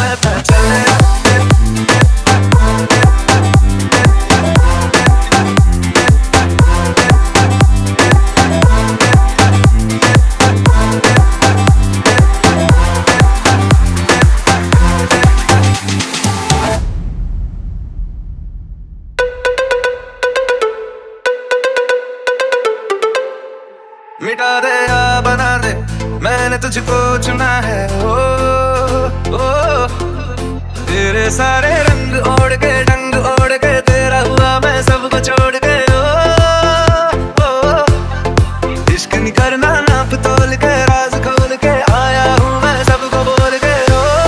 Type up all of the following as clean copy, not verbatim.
मैं तो चले मिटा दे या बना दे, मैंने तुझको चुना है। ओ, ओ, तेरे सारे रंग ओढ़ के डंग ओढ़ के तेरा हुआ मैं सबको छोड़ के। ओ, ओ, इश्क नहीं करना नाप तोल के, राज खोल के आया हूँ मैं सबको बोल के।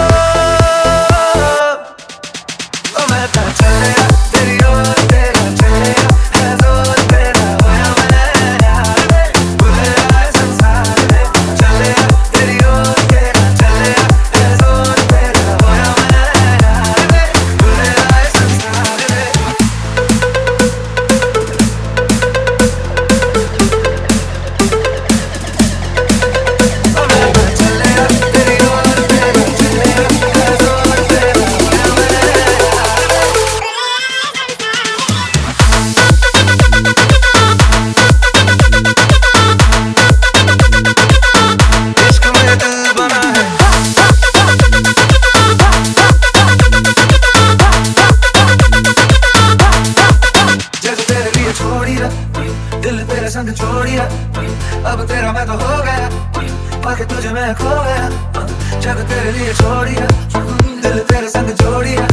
ओ मैं तो चले तेरी ओर तेरा चले है जोर तेरा होया मैं यार बुले आए संसार में। चले तेरी ओर तेरा चले है जोर तेरा होया मैं यार बुले आए संसार में। ओ मैं तो चले तेरी ओर तेरा चले है जोर तेरा होया मैं इश्क में दिल बना है। जग तेरे लिए छोड़िया, दिल तेरे संग छोड़िया, अब तेरा मैं तो हो गया, पाके तुझे मैं खो गया। जग तेरे लिए छोड़िया, दिल तेरे संग जोड़िया,